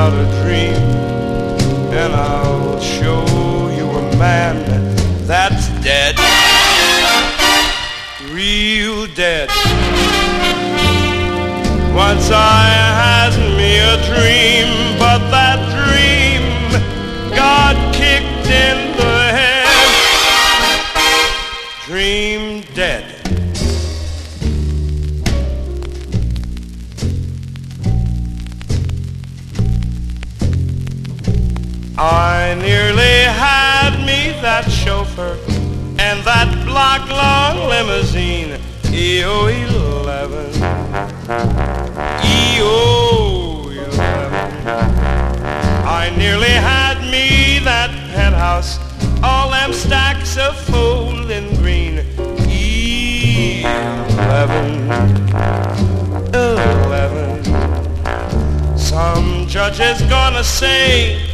but a dream, and I'll show you a man that's dead, real dead. Once I had me a dream, but that dream got kicked in the head. Dream dead. I nearly had me that chauffeur and that block long limousine, EO11, EO11. I nearly had me that penthouse, all them stacks of folding green, E11, 11. Some judge is gonna say